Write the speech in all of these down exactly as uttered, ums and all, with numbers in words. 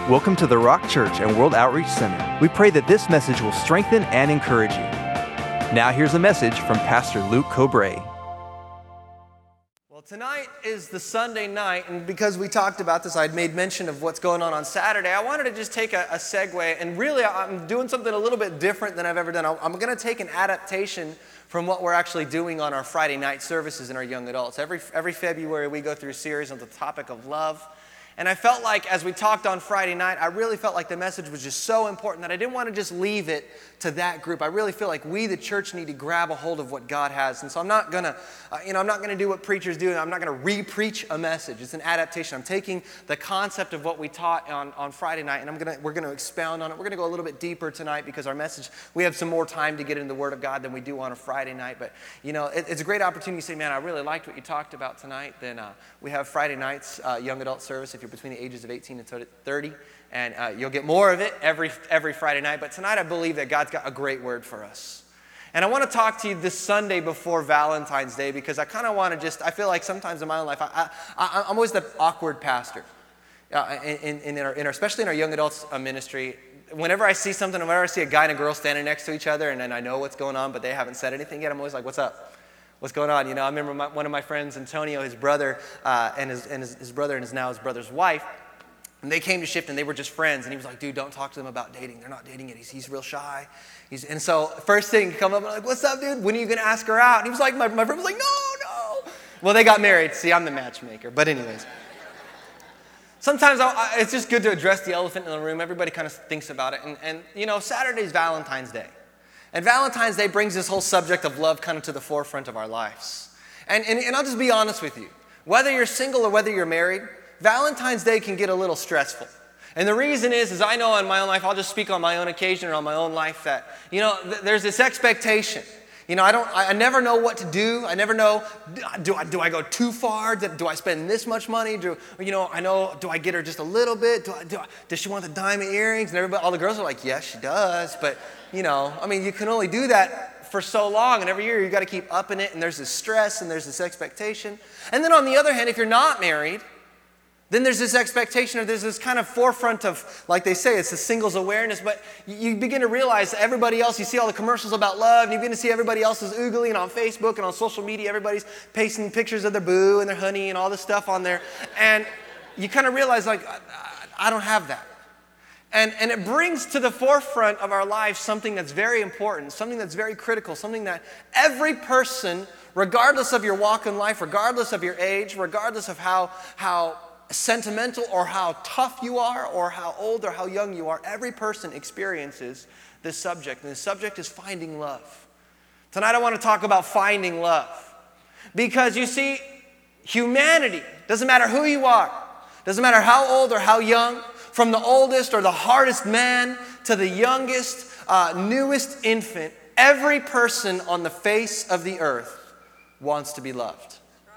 Welcome to the Rock Church and World Outreach Center. We pray that this message will strengthen and encourage you. Now here's a message from Pastor Luke Cobrae. Well, tonight is the Sunday night, and because we talked about this, I'd made mention of what's going on on Saturday. I wanted to just take a, a segue, and really I'm doing something a little bit different than I've ever done. I'm going to take an adaptation from what we're actually doing on our Friday night services in our young adults. Every, every February we go through a series on the topic of love. And I felt like as we talked on Friday night, I really felt like the message was just so important that I didn't want to just leave it to that group. I really feel like we, the church, need to grab a hold of what God has. And so I'm not going to, uh, you know, I'm not going to do what preachers do. I'm not going to re-preach a message. It's an adaptation. I'm taking the concept of what we taught on, on Friday night, and I'm going to, we're going to expound on it. We're going to go a little bit deeper tonight because our message, we have some more time to get into the Word of God than we do on a Friday night. But, you know, it, it's a great opportunity to say, man, I really liked what you talked about tonight. Then uh, we have Friday nights, uh, young adult service, if you're between the ages of eighteen and thirty. And uh, you'll get more of it every every Friday night. But tonight I believe that God's got a great word for us. And I want to talk to you this Sunday before Valentine's Day because I kind of want to just, I feel like sometimes in my own life, I, I, I, I'm always the awkward pastor. Uh, in, in, in, our, in our, especially in our young adults uh, ministry. Whenever I see something, whenever I see a guy and a girl standing next to each other and then I know what's going on, but they haven't said anything yet, I'm always like, what's up? What's going on? You know, I remember my, one of my friends, Antonio, his brother, uh, and, his, and his, his brother and his now his brother's wife, and they came to Shift, and they were just friends. And he was like, dude, don't talk to them about dating. They're not dating yet. He's, he's real shy. He's, and so first thing, come up, and I'm like, what's up, dude? When are you going to ask her out? And he was like, my, my friend was like, no, no. Well, they got married. See, I'm the matchmaker. But anyways. Sometimes I, I, it's just good to address the elephant in the room. Everybody kind of thinks about it. And, and, you know, Saturday's Valentine's Day. And Valentine's Day brings this whole subject of love kind of to the forefront of our lives. And, and, and I'll just be honest with you. Whether you're single or whether you're married, Valentine's Day can get a little stressful. And the reason is, is I know in my own life, I'll just speak on my own occasion or on my own life that, you know, th- there's this expectation. You know, I don't, I, I never know what to do. I never know, do I, do I go too far? Do, do I spend this much money? Do, you know, I know, do I get her just a little bit? Do I, do I, does she want the diamond earrings? And everybody, all the girls are like, yes, she does. But, you know, I mean, you can only do that for so long. And every year you got to keep upping it. And there's this stress and there's this expectation. And then on the other hand, if you're not married, then there's this expectation, or there's this kind of forefront of, like they say, it's the singles awareness, but you begin to realize that everybody else, you see all the commercials about love, and you begin to see everybody else's oogly, and on Facebook and on social media, everybody's pasting pictures of their boo and their honey and all this stuff on there, and you kind of realize, like, I, I don't have that. And, and it brings to the forefront of our lives something that's very important, something that's very critical, something that every person, regardless of your walk in life, regardless of your age, regardless of how how sentimental or how tough you are or how old or how young you are, every person experiences this subject. And the subject is finding love. Tonight I want to talk about finding love. Because you see, humanity, doesn't matter who you are, doesn't matter how old or how young, from the oldest or the hardest man to the youngest, uh, newest infant, every person on the face of the earth wants to be loved.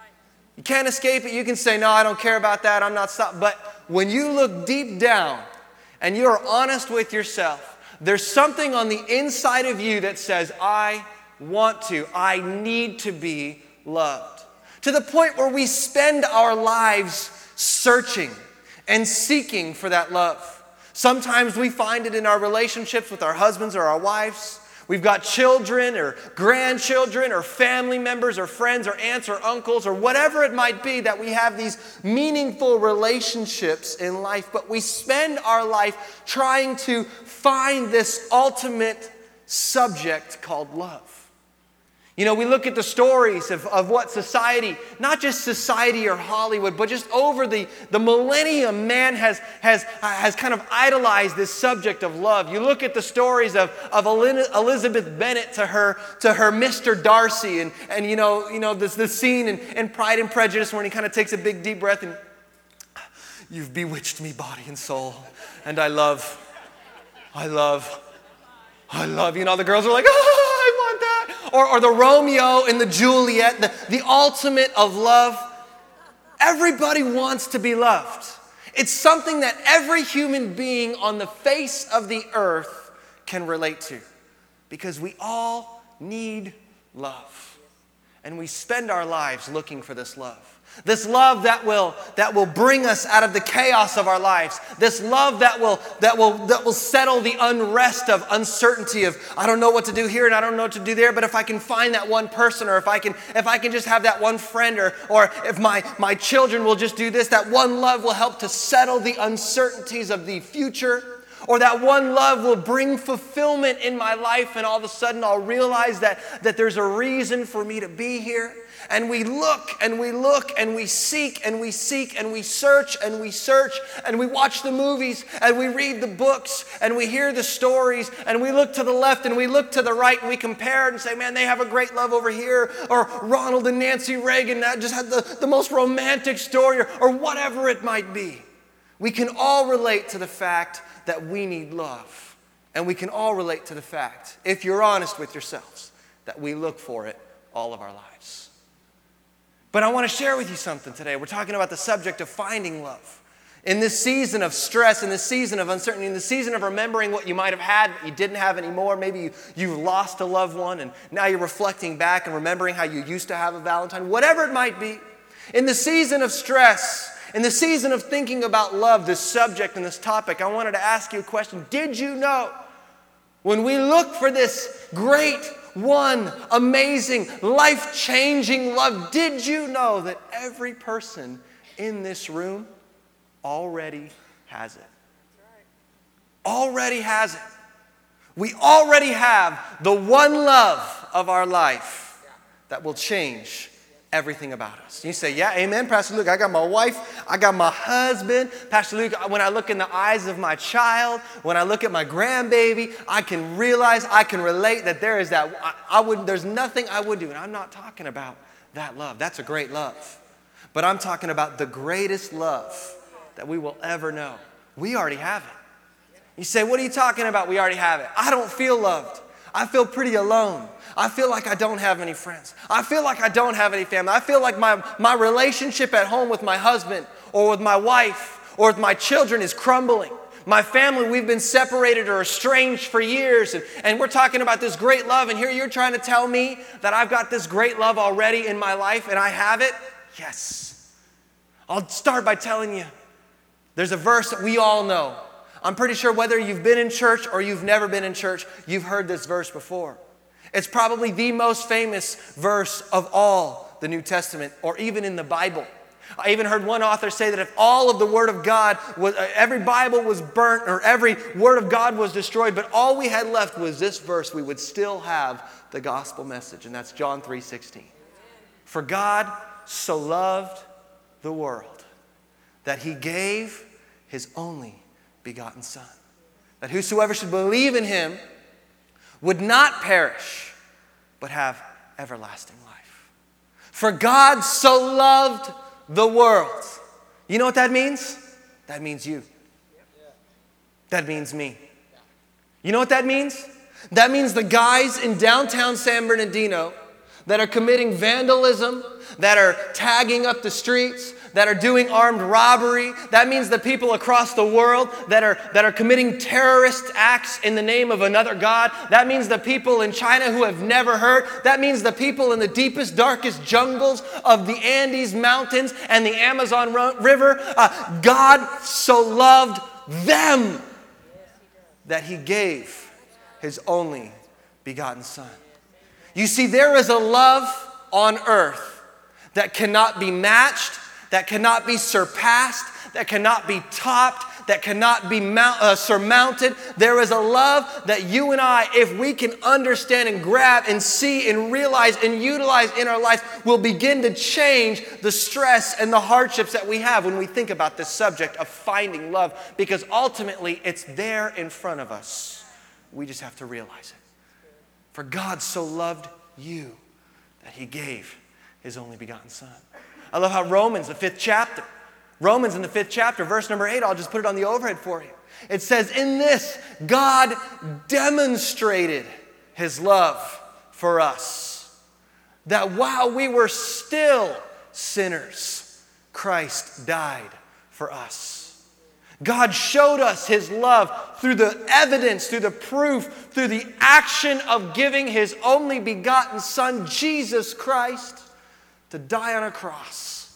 You can't escape it. You can say, no, I don't care about that. I'm not stopped. But when you look deep down and you're honest with yourself, there's something on the inside of you that says, I want to, I need to be loved. To the point where we spend our lives searching and seeking for that love. Sometimes we find it in our relationships with our husbands or our wives. We've got children or grandchildren or family members or friends or aunts or uncles or whatever it might be that we have these meaningful relationships in life, but we spend our life trying to find this ultimate subject called love. You know, we look at the stories of, of what society, not just society or Hollywood, but just over the, the millennium, man has, has, has kind of idolized this subject of love. You look at the stories of, of Elizabeth Bennet to her, to her Mister Darcy, and, and you know, you know this, this scene in, in Pride and Prejudice when he kind of takes a big deep breath and, you've bewitched me body and soul, and I love, I love, I love, you know, the girls are like, ah! Or, or the Romeo and the Juliet, the, the ultimate of love. Everybody wants to be loved. It's something that every human being on the face of the earth can relate to. Because we all need love. And we spend our lives looking for this love. This love that will, that will bring us out of the chaos of our lives. This love that will, that will, that will settle the unrest of uncertainty of, I don't know what to do here and I don't know what to do there, but if I can find that one person, or if I can, if I can just have that one friend, or, or if my, my children will just do this, that one love will help to settle the uncertainties of the future. Or that one love will bring fulfillment in my life, and all of a sudden I'll realize that, that there's a reason for me to be here. And we look and we look and we seek and we seek and we search and we search and we watch the movies and we read the books and we hear the stories and we look to the left and we look to the right and we compare it and say, man, they have a great love over here. Or Ronald and Nancy Reagan that just had the, the most romantic story, or, or whatever it might be. We can all relate to the fact that we need love. And we can all relate to the fact, if you're honest with yourselves, that we look for it all of our lives. But I want to share with you something today. We're talking about the subject of finding love. In this season of stress, in this season of uncertainty, in the season of remembering what you might have had but you didn't have anymore, maybe you, you've lost a loved one and now you're reflecting back and remembering how you used to have a Valentine, whatever it might be. In the season of stress, in the season of thinking about love, this subject and this topic, I wanted to ask you a question. Did you know, when we look for this great, one, amazing, life-changing love, did you know that every person in this room already has it? Already has it. We already have the one love of our life that will change everything about us. You say, yeah, amen, Pastor Luke. I got my wife. I got my husband. Pastor Luke, when I look in the eyes of my child, when I look at my grandbaby, I can realize, I can relate that there is that, I, I would, there's nothing I would do. And I'm not talking about that love. That's a great love. But I'm talking about the greatest love that we will ever know. We already have it. You say, what are you talking about? We already have it. I don't feel loved. I feel pretty alone. I feel like I don't have any friends. I feel like I don't have any family. I feel like my, my relationship at home with my husband or with my wife or with my children is crumbling. My family, we've been separated or estranged for years, and, and we're talking about this great love, and here you're trying to tell me that I've got this great love already in my life and I have it? Yes. I'll start by telling you, there's a verse that we all know. I'm pretty sure whether you've been in church or you've never been in church, you've heard this verse before. It's probably the most famous verse of all the New Testament, or even in the Bible. I even heard one author say that if all of the Word of God, was, every Bible was burnt or every Word of God was destroyed, but all we had left was this verse, we would still have the gospel message, and that's John three sixteen. For God so loved the world that He gave His only begotten Son, that whosoever should believe in Him would not perish, but have everlasting life. For God so loved the world. You know what that means? That means you. That means me. You know what that means? That means the guys in downtown San Bernardino that are committing vandalism, that are tagging up the streets, that are doing armed robbery. That means the people across the world that are, that are committing terrorist acts in the name of another God. That means the people in China who have never heard. That means the people in the deepest, darkest jungles of the Andes Mountains and the Amazon River. Uh, God so loved them that He gave His only begotten Son. You see, there is a love on earth that cannot be matched, that cannot be surpassed, that cannot be topped, that cannot be mount, uh, surmounted. There is a love that you and I, if we can understand and grab and see and realize and utilize in our lives, will begin to change the stress and the hardships that we have when we think about this subject of finding love, because ultimately it's there in front of us. We just have to realize it. For God so loved you that He gave His only begotten Son. I love how Romans, the fifth chapter, Romans in the fifth chapter, verse number eight, I'll just put it on the overhead for you. It says, in this, God demonstrated His love for us, that while we were still sinners, Christ died for us. God showed us His love through the evidence, through the proof, through the action of giving His only begotten Son, Jesus Christ, to die on a cross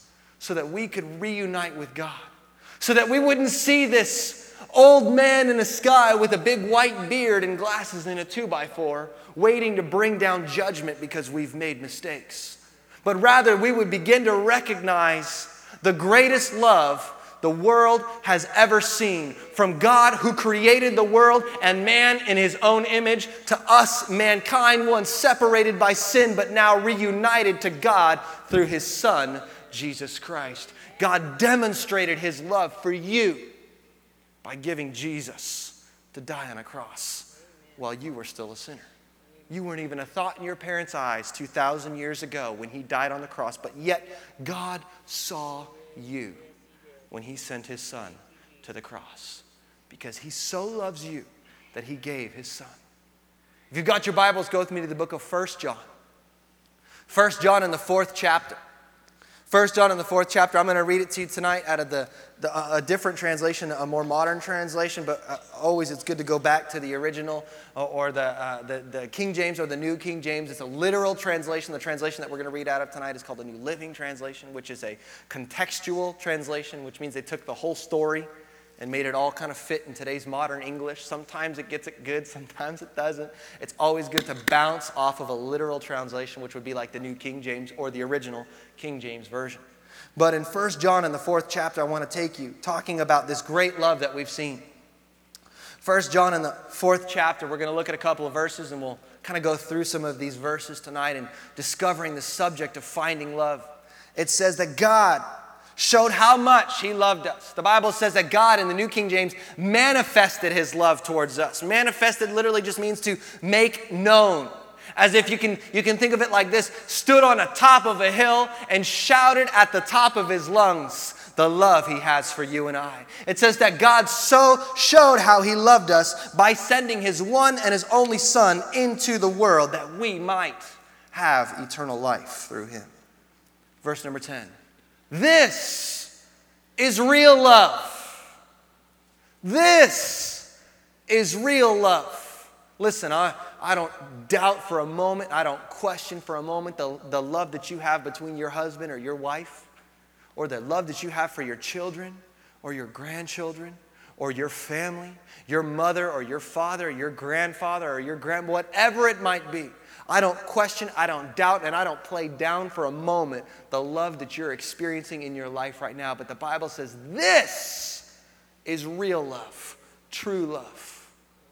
so that we could reunite with God, so that we wouldn't see this old man in the sky with a big white beard and glasses and a two by four waiting to bring down judgment because we've made mistakes. But rather, we would begin to recognize the greatest love the world has ever seen, from God who created the world and man in his own image, to us, mankind, once separated by sin but now reunited to God through his Son, Jesus Christ. God demonstrated his love for you by giving Jesus to die on a cross while you were still a sinner. You weren't even a thought in your parents' eyes two thousand years ago when he died on the cross, but yet God saw you when he sent his Son to the cross, because he so loves you that he gave his Son. If you've got your Bibles, go with me to the book of First John. First John in the fourth chapter. First John in the fourth chapter. I'm going to read it to you tonight out of the, the uh, a different translation, a more modern translation, but uh, always it's good to go back to the original uh, or the, uh, the, the King James or the New King James. It's a literal translation. The translation that we're going to read out of tonight is called the New Living Translation, which is a contextual translation, which means they took the whole story and made it all kind of fit in today's modern English. Sometimes it gets it good, sometimes it doesn't. It's always good to bounce off of a literal translation, which would be like the New King James or the original King James Version. But in First John in the fourth chapter, I want to take you talking about this great love that we've seen. First John in the fourth chapter, we're going to look at a couple of verses and we'll kind of go through some of these verses tonight and discovering the subject of finding love. It says that God showed how much he loved us. The Bible says that God, in the New King James, manifested his love towards us. Manifested literally just means to make known. As if you can, you can think of it like this: stood on the top of a hill and shouted at the top of his lungs the love he has for you and I. It says that God so showed how he loved us by sending his one and his only Son into the world that we might have eternal life through him. Verse number ten. This is real love. This is real love. Listen, I, I don't doubt for a moment, I don't question for a moment the, the love that you have between your husband or your wife, or the love that you have for your children or your grandchildren or your family, your mother or your father or your grandfather or your grand, whatever it might be. I don't question, I don't doubt, and I don't play down for a moment the love that you're experiencing in your life right now. But the Bible says this is real love, true love.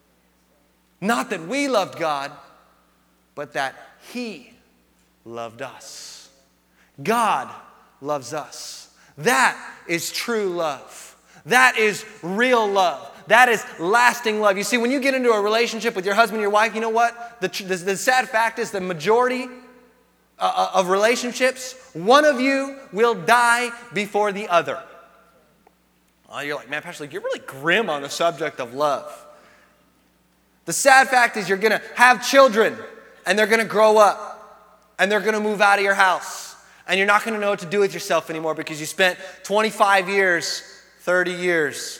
Not that we loved God, but that he loved us. God loves us. That is true love. That is real love. That is lasting love. You see, when you get into a relationship with your husband and your wife, you know what? The, the, the sad fact is the majority uh, of relationships, one of you will die before the other. Oh, you're like, man, Pastor, you're really grim on the subject of love. The sad fact is you're going to have children, and they're going to grow up, and they're going to move out of your house, and you're not going to know what to do with yourself anymore because you spent twenty-five years, thirty years,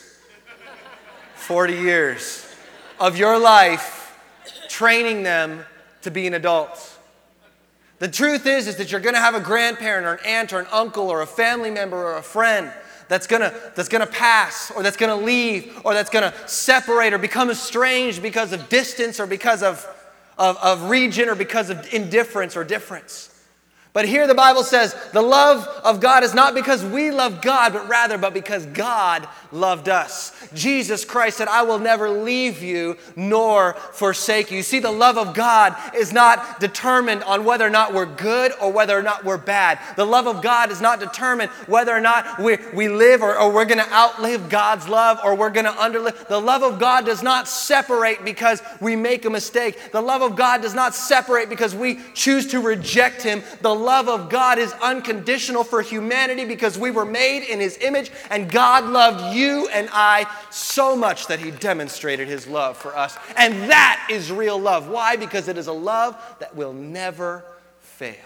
forty years of your life training them to be an adult. The truth is, is that you're going to have a grandparent or an aunt or an uncle or a family member or a friend that's going to that's going to pass or that's going to leave or that's going to separate or become estranged because of distance or because of, of, of region or because of indifference or difference. But here the Bible says the love of God is not because we love God, but rather but because God loved us. Jesus Christ said, I will never leave you nor forsake you. You see, the love of God is not determined on whether or not we're good or whether or not we're bad. The love of God is not determined whether or not we, we live or, or we're going to outlive God's love or we're going to underlive. The love of God does not separate because we make a mistake. The love of God does not separate because we choose to reject him. The love of God is unconditional for humanity because we were made in his image and God loved you and I so much that he demonstrated his love for us. And that is real love. Why? Because it is a love that will never fail.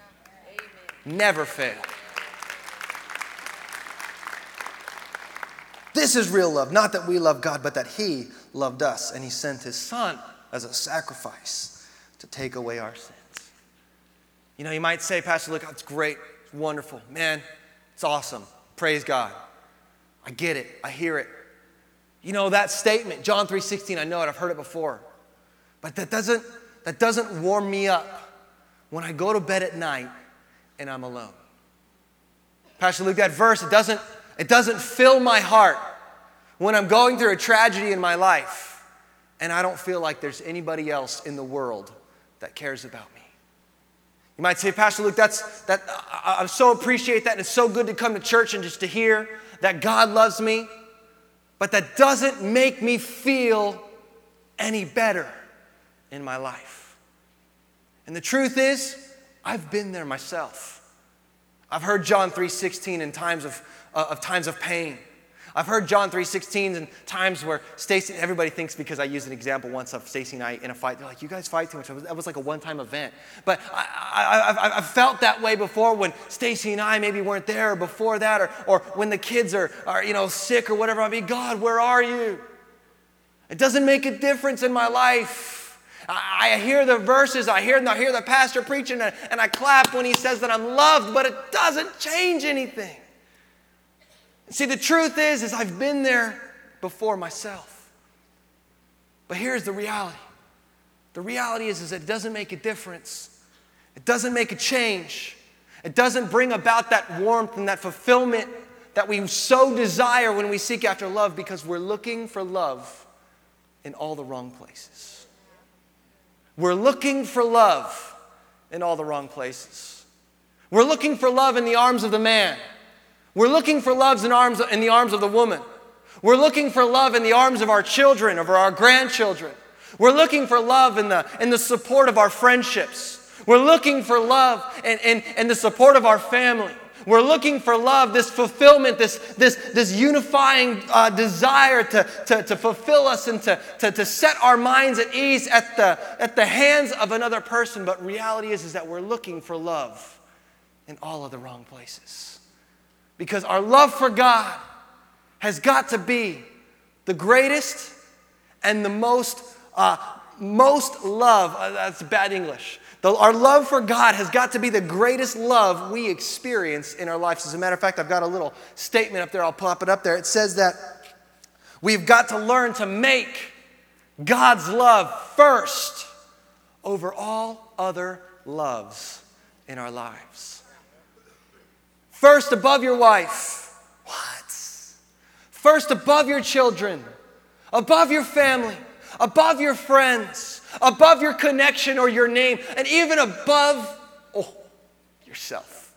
Never fail. This is real love. Not that we love God, but that he loved us and he sent his Son as a sacrifice to take away our sins. You know, you might say, Pastor, look, that's great. It's wonderful. Man, It's awesome. Praise God. I get it. I hear it. You know, that statement, John three sixteen, I know it. I've heard it before. But that doesn't, that doesn't warm me up when I go to bed at night and I'm alone. Pastor Luke, that verse, it doesn't, it doesn't fill my heart when I'm going through a tragedy in my life and I don't feel like there's anybody else in the world that cares about me. You might say, Pastor Luke, that's, that, I, I so appreciate that, and it's so good to come to church and just to hear that God loves me, but that doesn't make me feel any better in my life. And the truth is, I've been there myself. I've heard John three sixteen in times of, uh, of times of pain. I've heard John three sixteen in times where Stacy, everybody thinks because I used an example once of Stacy and I in a fight, they're like, you guys fight too much. That was like a one-time event. But I, I, I, I've felt that way before when Stacy and I maybe weren't there, or before that, or, or when the kids are, are you know, sick or whatever. I mean, God, where are you? It doesn't make a difference in my life. I, I hear the verses, I hear, I hear the pastor preaching, and, and I clap when he says that I'm loved, but it doesn't change anything. See, the truth is, is I've been there before myself. But here's the reality. The reality is, is it doesn't make a difference. It doesn't make a change. It doesn't bring about that warmth and that fulfillment that we so desire when we seek after love, because we're looking for love in all the wrong places. We're looking for love in all the wrong places. We're looking for love in the arms of the man. We're looking for love in, arms, in the arms of the woman. We're looking for love in the arms of our children, of our grandchildren. We're looking for love in the, in the support of our friendships. We're looking for love in, in, in the support of our family. We're looking for love, this fulfillment, this, this, this unifying uh, desire to, to, to fulfill us and to, to, to set our minds at ease at the, at the hands of another person. But reality is, is that we're looking for love in all of the wrong places. Because our love for God has got to be the greatest and the most, uh, most love. Uh, that's bad English. The, our love for God has got to be the greatest love we experience in our lives. As a matter of fact, I've got a little statement up there. I'll pop it up there. It says that we've got to learn to make God's love first over all other loves in our lives. First above your wife. What? First above your children, above your family, above your friends, above your connection or your name, and even above oh, yourself.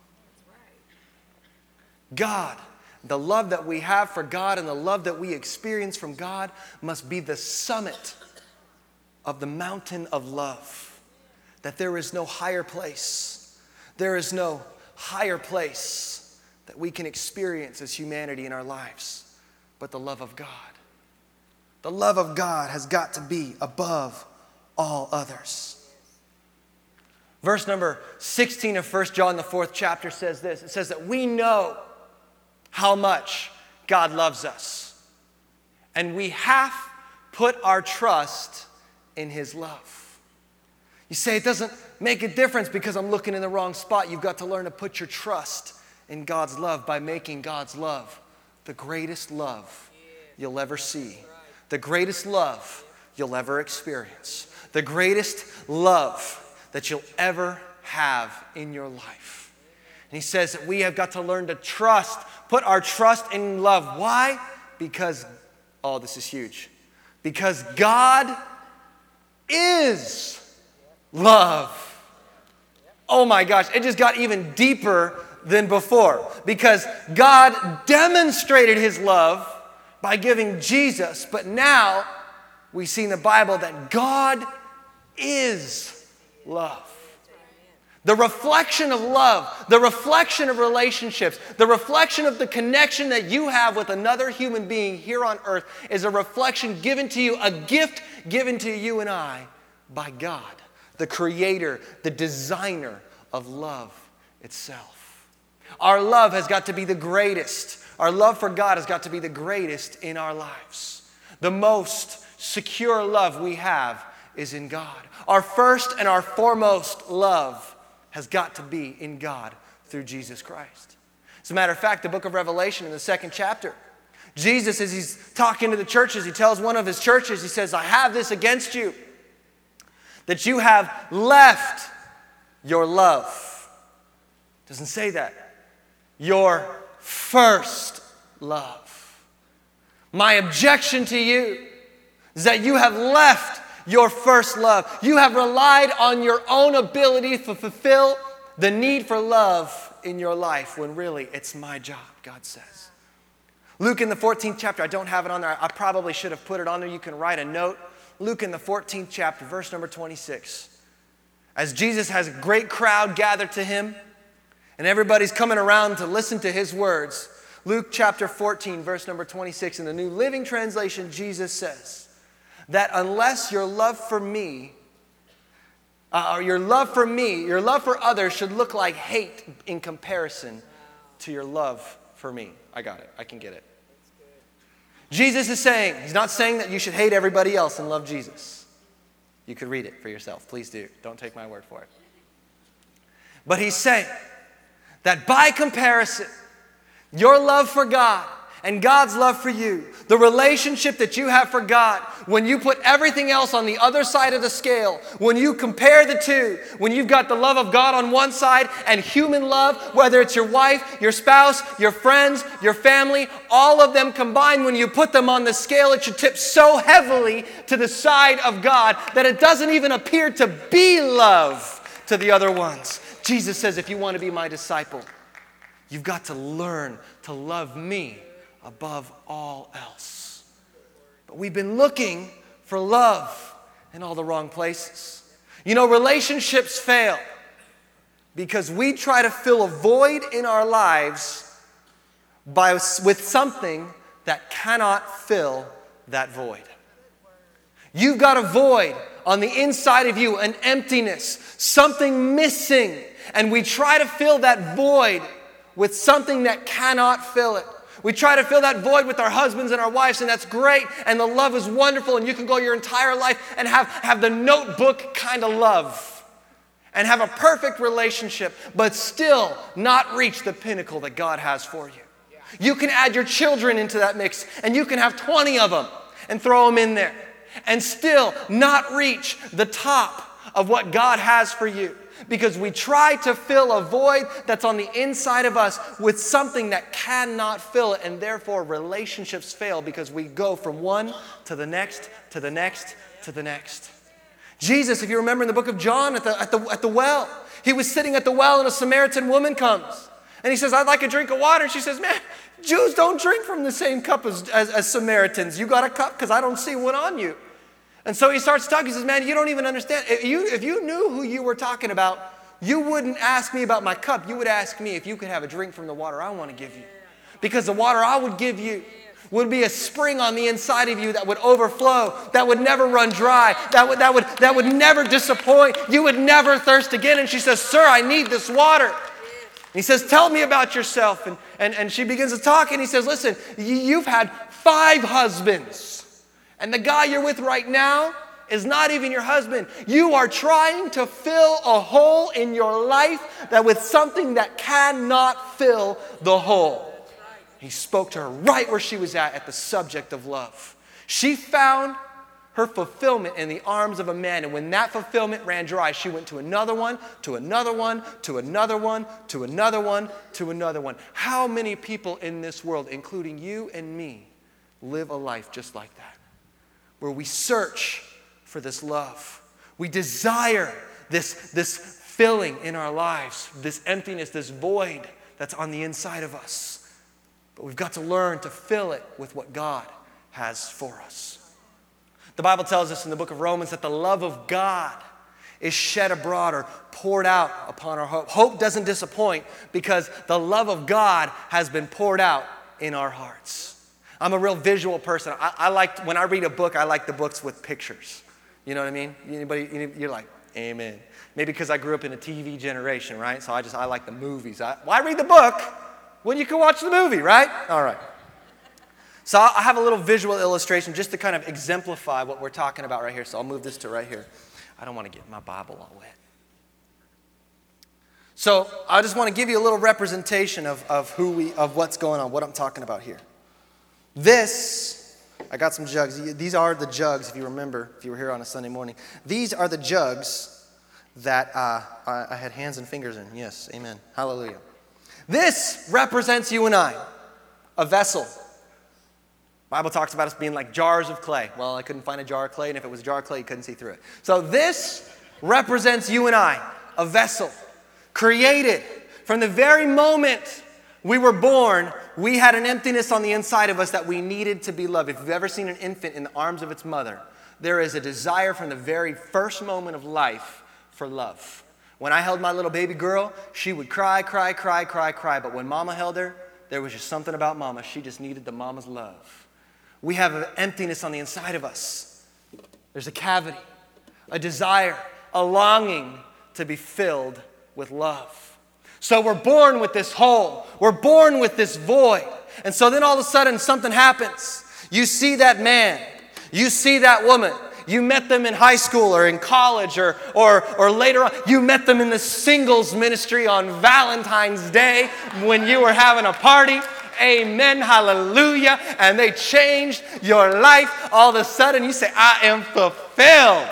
God, the love that we have for God and the love that we experience from God must be the summit of the mountain of love. That there is no higher place. There is no higher place that we can experience as humanity in our lives but the love of God. The love of God has got to be above all others. Verse number sixteen of First John, the fourth chapter, says this. It says that we know how much God loves us, and we have put our trust in His love. You say it doesn't make a difference because I'm looking in the wrong spot. You've got to learn to put your trust in God's love by making God's love the greatest love you'll ever see. The greatest love you'll ever experience. The greatest love that you'll ever have in your life. And he says that we have got to learn to trust, put our trust in love. Why? Because, oh, this is huge. Because God is love. Oh my gosh, it just got even deeper than before. Because God demonstrated His love by giving Jesus, but now we see in the Bible that God is love. The reflection of love, the reflection of relationships, the reflection of the connection that you have with another human being here on earth is a reflection given to you, a gift given to you and I by God, the creator, the designer of love itself. Our love has got to be the greatest. Our love for God has got to be the greatest in our lives. The most secure love we have is in God. Our first and our foremost love has got to be in God through Jesus Christ. As a matter of fact, the book of Revelation in the second chapter, Jesus, as he's talking to the churches, he tells one of his churches, he says, I have this against you, that you have left your love. Doesn't say that. Your first love. My objection to you is that you have left your first love. You have relied on your own ability to fulfill the need for love in your life, when really it's my job, God says. Luke in the fourteenth chapter, I don't have it on there. I probably should have put it on there. You can write a note. Luke in the fourteenth chapter, verse number twenty-six. As Jesus has a great crowd gathered to him, and everybody's coming around to listen to his words, Luke chapter fourteen, verse number twenty-six, in the New Living Translation, Jesus says that unless your love for me, uh, or your love for me, your love for others should look like hate in comparison to your love for me. I got it. I can get it. Jesus is saying, he's not saying that you should hate everybody else and love Jesus. You could read it for yourself. Please do. Don't take my word for it. But he's saying that by comparison, your love for God and God's love for you, the relationship that you have for God, when you put everything else on the other side of the scale, when you compare the two, when you've got the love of God on one side and human love, whether it's your wife, your spouse, your friends, your family, all of them combined, when you put them on the scale, it should tip so heavily to the side of God that it doesn't even appear to be love to the other ones. Jesus says, if you want to be my disciple, you've got to learn to love me above all else. But we've been looking for love in all the wrong places. You know, relationships fail because we try to fill a void in our lives by, with something that cannot fill that void. You've got a void on the inside of you, an emptiness, something missing, and we try to fill that void with something that cannot fill it. We try to fill that void with our husbands and our wives, and that's great, and the love is wonderful, and you can go your entire life and have, have the Notebook kind of love and have a perfect relationship, but still not reach the pinnacle that God has for you. You can add your children into that mix, and you can have twenty of them and throw them in there and still not reach the top of what God has for you. Because we try to fill a void that's on the inside of us with something that cannot fill it, and therefore relationships fail because we go from one to the next, to the next, to the next. Jesus, if you remember in the book of John at the, at the, at the well, he was sitting at the well and a Samaritan woman comes. And he says, I'd like a drink of water. And she says, man, Jews don't drink from the same cup as, as, as Samaritans. You got a cup? Because I don't see one on you. And so he starts talking. He says, man, you don't even understand. If you, if you knew who you were talking about, you wouldn't ask me about my cup. You would ask me if you could have a drink from the water I want to give you. Because the water I would give you would be a spring on the inside of you that would overflow, that would never run dry, that would, that would, that would never disappoint. You would never thirst again. And she says, sir, I need this water. And he says, tell me about yourself. And, and, and she begins to talk, and he says, listen, you've had five husbands. And the guy you're with right now is not even your husband. You are trying to fill a hole in your life that with something that cannot fill the hole. He spoke to her right where she was at, at the subject of love. She found her fulfillment in the arms of a man. And when that fulfillment ran dry, she went to another one, to another one, to another one, to another one, to another one. How many people in this world, including you and me, live a life just like that? Where we search for this love. We desire this, this filling in our lives, this emptiness, this void that's on the inside of us. But we've got to learn to fill it with what God has for us. The Bible tells us in the book of Romans that the love of God is shed abroad or poured out upon our hope. Hope doesn't disappoint because the love of God has been poured out in our hearts. I'm a real visual person. I, I like, when I read a book, I like the books with pictures. You know what I mean? Anybody, you're like, amen. Maybe because I grew up in a T V generation, right? So I just, I like the movies. I, why read the book when you can watch the movie, right? All right. So I have a little visual illustration just to kind of exemplify what we're talking about right here. So I'll move this to right here. I don't want to get my Bible all wet. So I just want to give you a little representation of, of who we of what's going on, what I'm talking about here. This, I got some jugs. These are the jugs, if you remember, if you were here on a Sunday morning. These are the jugs that uh, I, I had hands and fingers in. Yes, amen. Hallelujah. This represents you and I, a vessel. The Bible talks about us being like jars of clay. Well, I couldn't find a jar of clay, and if it was a jar of clay, you couldn't see through it. So this represents you and I, a vessel, created from the very moment we were born. We had an emptiness on the inside of us that we needed to be loved. If you've ever seen an infant in the arms of its mother, there is a desire from the very first moment of life for love. When I held my little baby girl, she would cry, cry, cry, cry, cry. But when mama held her, there was just something about mama. She just needed the mama's love. We have an emptiness on the inside of us. There's a cavity, a desire, a longing to be filled with love. So we're born with this hole. We're born with this void. And so then all of a sudden something happens. You see that man. You see that woman. You met them in high school or in college or, or, or later on. You met them in the singles ministry on Valentine's Day when you were having a party. Amen, hallelujah. And they changed your life. All of a sudden you say, I am fulfilled.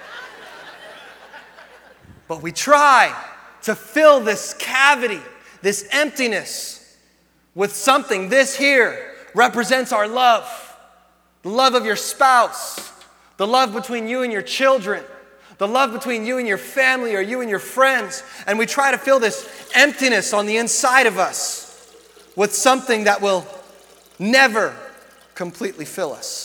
But we try to fill this cavity, this emptiness with something. This here represents our love. The love of your spouse. The love between you and your children. The love between you and your family or you and your friends. And we try to fill this emptiness on the inside of us with something that will never completely fill us.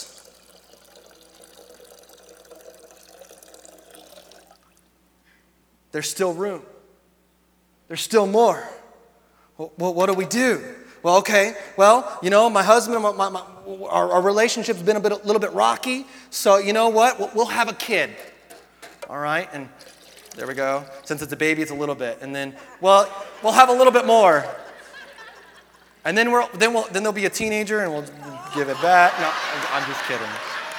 There's still room. There's still more. Well, what do we do? Well, okay. Well, you know, my husband, my, my, our, our relationship's been a bit, a little bit rocky. So you know what? We'll, we'll have a kid. All right. And there we go. Since it's a baby, it's a little bit. And then, well, we'll have a little bit more. And then we're then we'll then there'll be a teenager, and we'll give it back. No, I'm, I'm just kidding.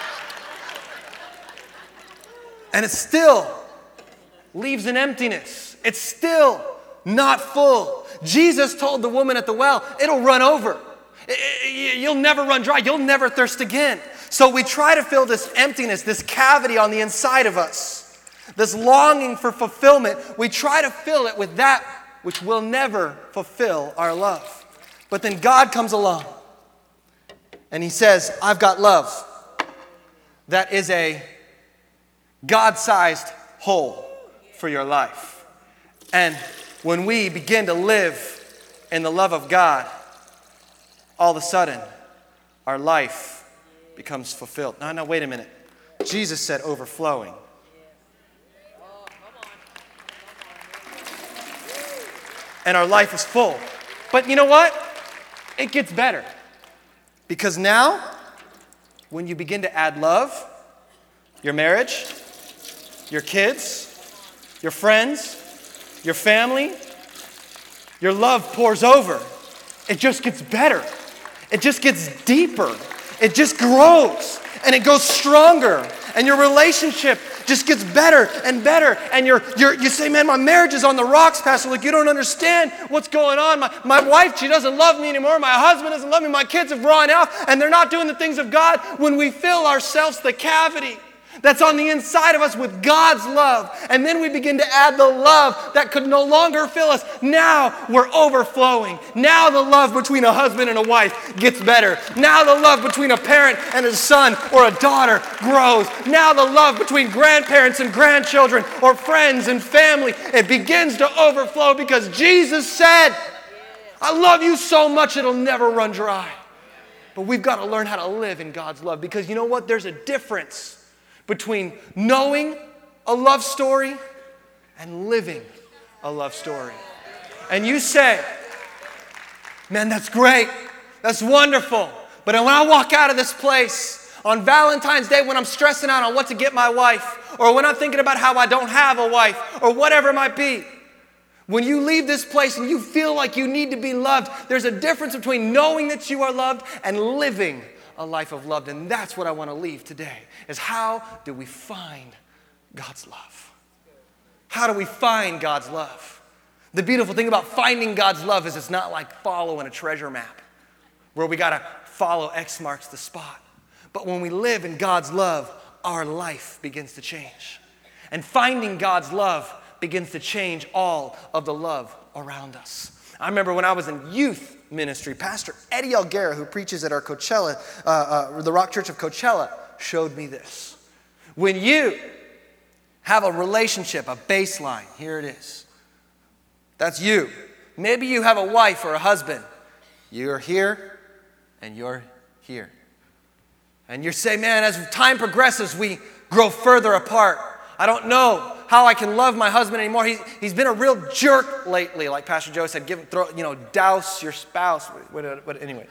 And it still leaves an emptiness. It's still not full. Jesus told the woman at the well, it'll run over. You'll never run dry. You'll never thirst again. So we try to fill this emptiness, this cavity on the inside of us, this longing for fulfillment. We try to fill it with that which will never fulfill our love. But then God comes along and he says, I've got love that is a God-sized hole for your life. And when we begin to live in the love of God, all of a sudden, our life becomes fulfilled. No, no, wait a minute. Jesus said overflowing. And our life is full. But you know what? It gets better. Because now, when you begin to add love, your marriage, your kids, your friends, your family, your love pours over. It just gets better. It just gets deeper. It just grows. And it goes stronger. And your relationship just gets better and better. And you're, you're, you say, man, my marriage is on the rocks, Pastor. Like, you don't understand what's going on. My, my wife, she doesn't love me anymore. My husband doesn't love me. My kids have run out. And they're not doing the things of God. When we fill ourselves the cavity that's on the inside of us with God's love. And then we begin to add the love that could no longer fill us. Now we're overflowing. Now the love between a husband and a wife gets better. Now the love between a parent and a son or a daughter grows. Now the love between grandparents and grandchildren or friends and family, it begins to overflow because Jesus said, I love you so much it'll never run dry. But we've got to learn how to live in God's love because you know what? There's a difference between knowing a love story and living a love story. And you say, man, that's great. That's wonderful. But when I walk out of this place on Valentine's Day when I'm stressing out on what to get my wife, or when I'm thinking about how I don't have a wife, or whatever it might be, when you leave this place and you feel like you need to be loved, there's a difference between knowing that you are loved and living a life of love. And that's what I want to leave today, is how do we find God's love? How do we find God's love? The beautiful thing about finding God's love is it's not like following a treasure map where we got to follow X marks the spot. But when we live in God's love, our life begins to change. And finding God's love begins to change all of the love around us. I remember when I was in youth ministry, Pastor Eddie Alguera, who preaches at our Coachella, uh, uh, the Rock Church of Coachella, showed me this. When you have a relationship, a baseline, here it is. That's you. Maybe you have a wife or a husband. You're here and you're here. And you say, man, as time progresses, we grow further apart. I don't know how I can love my husband anymore. He's, he's been a real jerk lately, like Pastor Joe said, give, throw, you know, douse your spouse. What, what, what, anyway.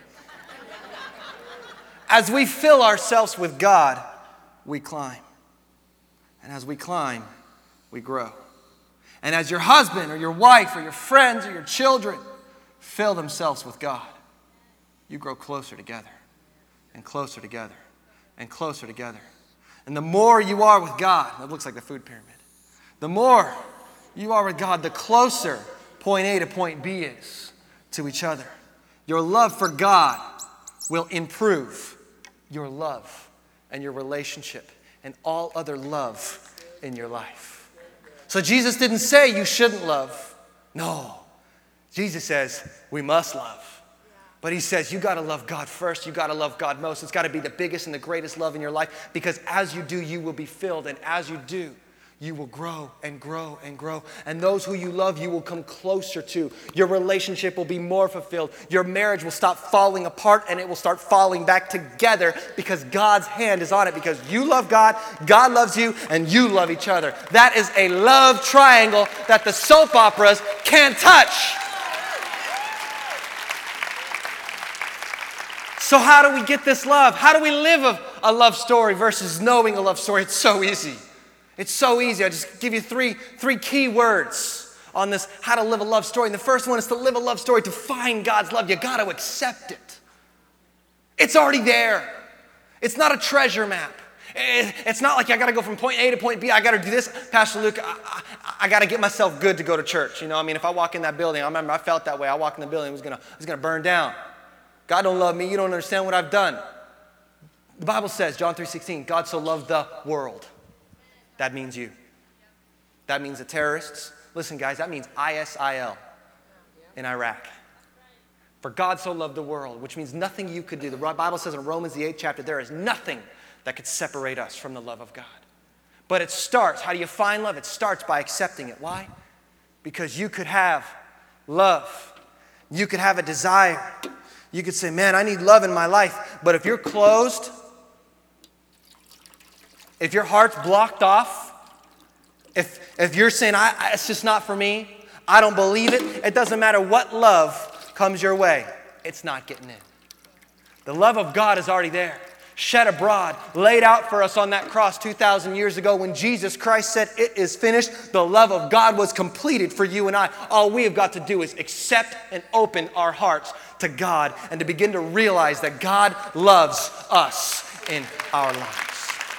As we fill ourselves with God, we climb. And as we climb, we grow. And as your husband or your wife or your friends or your children fill themselves with God, you grow closer together and closer together and closer together. And the more you are with God, that looks like the food pyramid. The more you are with God, the closer point A to point B is to each other. Your love for God will improve your love and your relationship and all other love in your life. So Jesus didn't say you shouldn't love. No. Jesus says we must love. But he says you got to love God first. You got to love God most. It's got to be the biggest and the greatest love in your life, because as you do, you will be filled. And as you do, you will grow and grow and grow. And those who you love, you will come closer to. Your relationship will be more fulfilled. Your marriage will stop falling apart and it will start falling back together, because God's hand is on it. Because you love God, God loves you, and you love each other. That is a love triangle that the soap operas can't touch. So how do we get this love? How do we live a, a love story versus knowing a love story? It's so easy. It's so easy. I just give you three, three key words on this, how to live a love story. And the first one is to live a love story, to find God's love. You got to accept it. It's already there. It's not a treasure map. It, it's not like I got to go from point A to point B. I got to do this. Pastor Luke, I, I, I got to get myself good to go to church. You know, I mean, if I walk in that building, I remember I felt that way. I walked in the building, it was going to it was going to burn down. God don't love me. You don't understand what I've done. The Bible says, John three sixteen, God so loved the world. That means you. That means the terrorists. Listen, guys, that means I S I L in Iraq. For God so loved the world, which means nothing you could do. The Bible says in Romans, the eighth chapter, there is nothing that could separate us from the love of God. But it starts, how do you find love? It starts by accepting it. Why? Because you could have love. You could have a desire. You could say, man, I need love in my life. But if you're closed, if your heart's blocked off, if, if you're saying, I, I, it's just not for me, I don't believe it, it doesn't matter what love comes your way, it's not getting in. The love of God is already there, shed abroad, laid out for us on that cross two thousand years ago when Jesus Christ said, it is finished. The love of God was completed for you and I. All we have got to do is accept and open our hearts to God and to begin to realize that God loves us in our lives.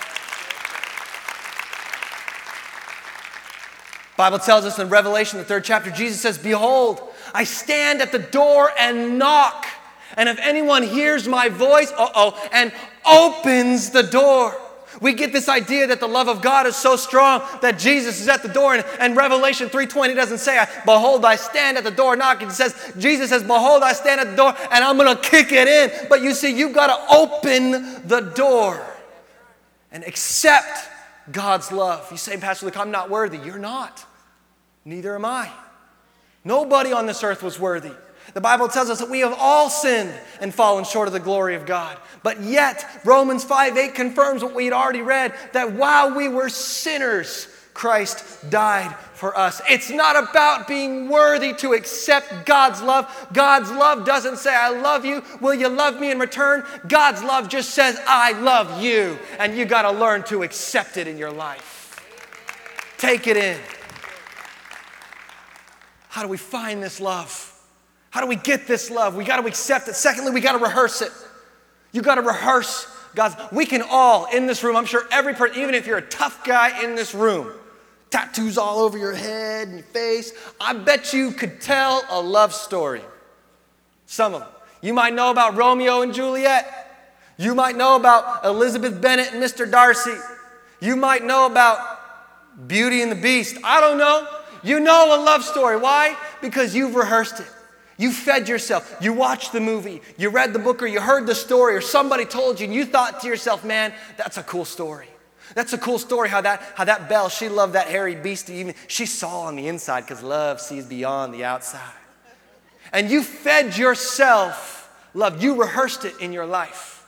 Bible tells us in Revelation, the third chapter, Jesus says, behold, I stand at the door and knock. And if anyone hears my voice, uh-oh, and opens the door. We get this idea that the love of God is so strong that Jesus is at the door. And, and Revelation three twenty doesn't say, behold, I stand at the door knocking. It says, Jesus says, behold, I stand at the door and I'm going to kick it in. But you see, you've got to open the door and accept God's love. You say, Pastor Luke, I'm not worthy. You're not. Neither am I. Nobody on this earth was worthy. The Bible tells us that we have all sinned and fallen short of the glory of God. But yet, Romans five eight confirms what we had already read, that while we were sinners, Christ died for us. It's not about being worthy to accept God's love. God's love doesn't say, I love you. Will you love me in return? God's love just says, I love you. And you got to learn to accept it in your life. Take it in. How do we find this love? How do we get this love? We got to accept it. Secondly, we got to rehearse it. You got to rehearse God's. We can all in this room, I'm sure every person, even if you're a tough guy in this room, tattoos all over your head and your face. I bet you could tell a love story. Some of them. You might know about Romeo and Juliet. You might know about Elizabeth Bennet and Mister Darcy. You might know about Beauty and the Beast. I don't know. You know a love story. Why? Because you've rehearsed it. You fed yourself. You watched the movie. You read the book, or you heard the story, or somebody told you, and you thought to yourself, man, that's a cool story. That's a cool story how that, how that Belle, she loved that hairy beast. Even she saw on the inside, because love sees beyond the outside. And you fed yourself love. You rehearsed it in your life.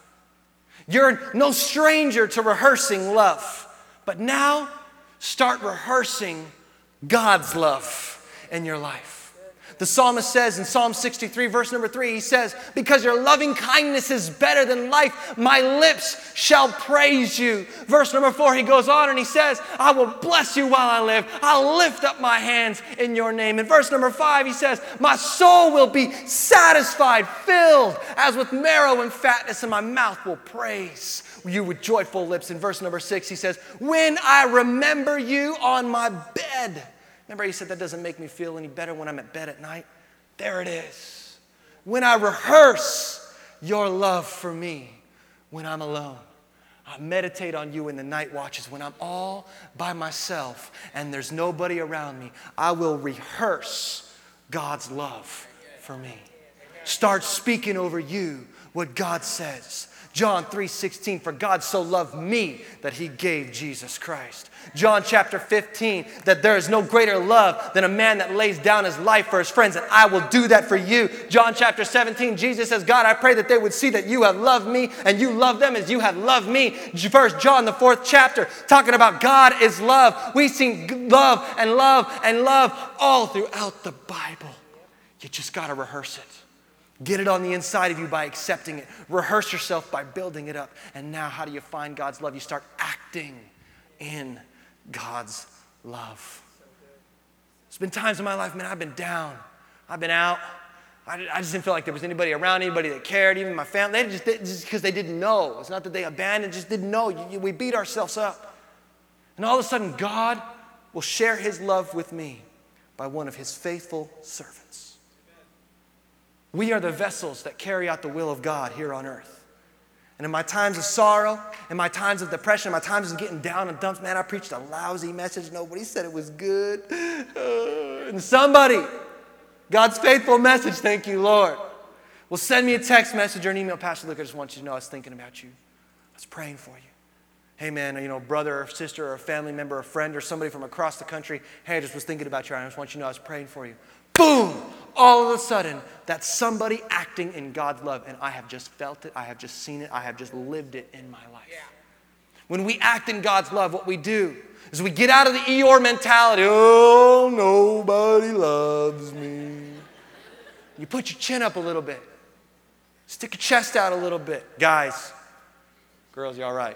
You're no stranger to rehearsing love. But now, start rehearsing God's love in your life. The psalmist says in Psalm sixty-three, verse number three, he says, because your loving kindness is better than life, my lips shall praise you. Verse number four, he goes on and he says, I will bless you while I live. I'll lift up my hands in your name. In verse number five, he says, my soul will be satisfied, filled as with marrow and fatness, and my mouth will praise you with joyful lips. In verse number six, he says, when I remember you on my bed. Remember, he said that doesn't make me feel any better when I'm at bed at night. There it is. When I rehearse your love for me when I'm alone. I meditate on you in the night watches when I'm all by myself and there's nobody around me. I will rehearse God's love for me. Start speaking over you what God says. John three sixteen, for God so loved me that he gave Jesus Christ. John chapter fifteen, that there is no greater love than a man that lays down his life for his friends, and I will do that for you. John chapter seventeen, Jesus says, God, I pray that they would see that you have loved me and you love them as you have loved me. First John, the fourth chapter, talking about God is love. We've seen love and love and love all throughout the Bible. You just got to rehearse it. Get it on the inside of you by accepting it. Rehearse yourself by building it up. And now how do you find God's love? You start acting in God's love. There's been times in my life, man, I've been down. I've been out. I, I just didn't feel like there was anybody around, anybody that cared, even my family. They just did, just because they didn't know. It's not that they abandoned, just didn't know. You, you, we beat ourselves up. And all of a sudden, God will share his love with me by one of his faithful servants. We are the vessels that carry out the will of God here on earth. And in my times of sorrow, in my times of depression, in my times of getting down and dumps, man, I preached a lousy message. Nobody said it was good. Uh, and somebody, God's faithful message, thank you, Lord, will send me a text message or an email. Pastor Luke, I just want you to know I was thinking about you. I was praying for you. Hey, man, you know, brother or sister or a family member or friend or somebody from across the country. Hey, I just was thinking about you. I just want you to know I was praying for you. Boom! All of a sudden, that's somebody acting in God's love. And I have just felt it. I have just seen it. I have just lived it in my life. Yeah. When we act in God's love, what we do is we get out of the Eeyore mentality. Oh, nobody loves me. You put your chin up a little bit. Stick your chest out a little bit. Guys, girls, you all right?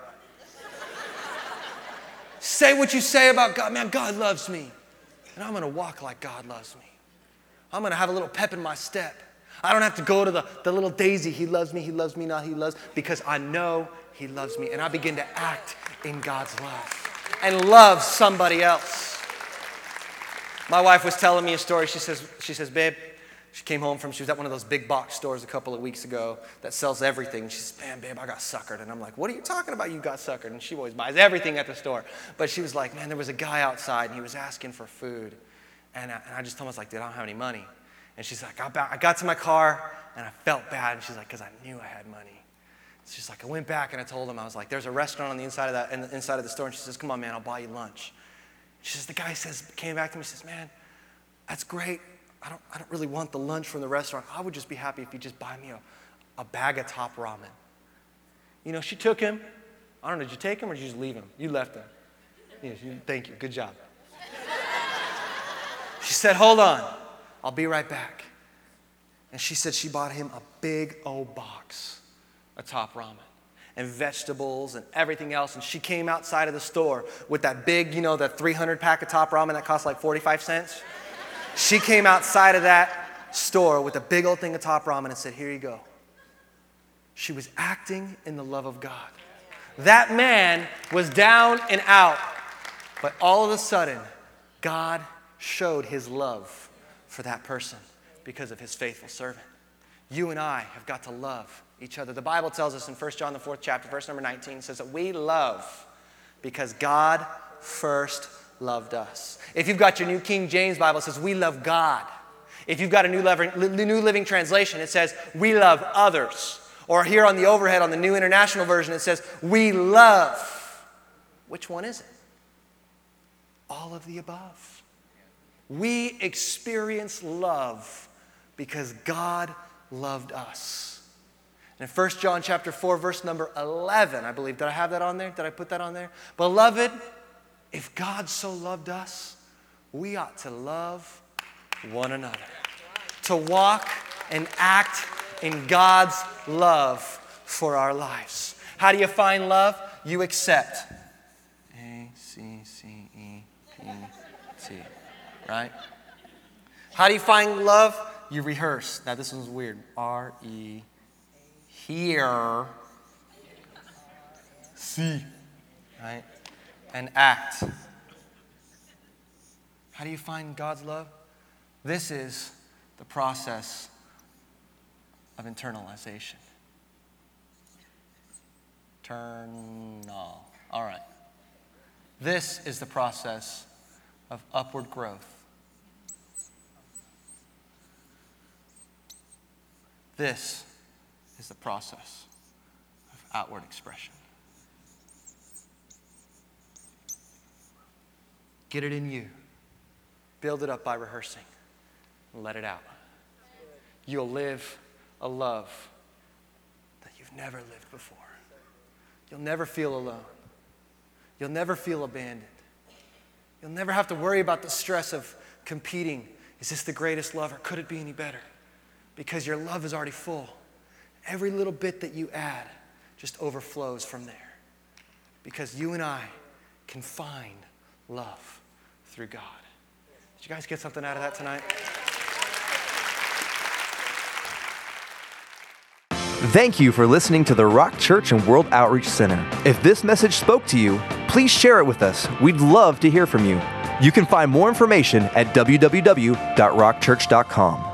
Say what you say about God. Man, God loves me. And I'm going to walk like God loves me. I'm going to have a little pep in my step. I don't have to go to the, the little daisy. He loves me, he loves me not, he loves, because I know he loves me. And I begin to act in God's love and love somebody else. My wife was telling me a story. She says, she says, babe, she came home from, she was at one of those big box stores a couple of weeks ago that sells everything. She says, man, babe, I got suckered. And I'm like, what are you talking about? You got suckered. And she always buys everything at the store. But she was like, man, there was a guy outside and he was asking for food. And I, and I just told him, I was like, dude, I don't have any money. And she's like, I got, I got to my car, and I felt bad. And she's like, because I knew I had money. She's like, I went back, and I told him, I was like, there's a restaurant on the inside of that, in the inside of the store. And she says, come on, man, I'll buy you lunch. She says, the guy says, came back to me, says, man, that's great. I don't, I don't really want the lunch from the restaurant. I would just be happy if you just buy me a, a bag of Top Ramen. You know, she took him. I don't know, did you take him or did you just leave him? You left him. Yes, you, thank you, good job. She said, hold on, I'll be right back. And she said she bought him a big old box of Top Ramen and vegetables and everything else. And she came outside of the store with that big, you know, that three hundred pack of Top Ramen that cost like forty-five cents. She came outside of that store with a big old thing of Top Ramen and said, here you go. She was acting in the love of God. That man was down and out. But all of a sudden, God showed his love for that person because of his faithful servant. You and I have got to love each other. The Bible tells us in First John, the fourth chapter, verse number nineteen, says that we love because God first loved us. If you've got your New King James Bible, it says we love God. If you've got a New Living, New Living Translation, it says we love others. Or here on the overhead on the New International Version, it says we love. Which one is it? All of the above. We experience love because God loved us. And in First John chapter four, verse number eleven, I believe. Did I have that on there? Did I put that on there? Beloved, if God so loved us, we ought to love one another. To walk and act in God's love for our lives. How do you find love? You accept. A, C, C, E, P, T. Right? How do you find love? You rehearse. Now this one's weird. R, E, hear, C. Right? And act. How do you find God's love? This is the process of internalization. Internal. All right. This is the process of upward growth. This is the process of outward expression. Get it in you. Build it up by rehearsing. And let it out. You'll live a love that you've never lived before. You'll never feel alone. You'll never feel abandoned. You'll never have to worry about the stress of competing. Is this the greatest love or could it be any better? Because your love is already full. Every little bit that you add just overflows from there. Because you and I can find love through God. Did you guys get something out of that tonight? Thank you for listening to the Rock Church and World Outreach Center. If this message spoke to you, please share it with us. We'd love to hear from you. You can find more information at w w w dot rock church dot com.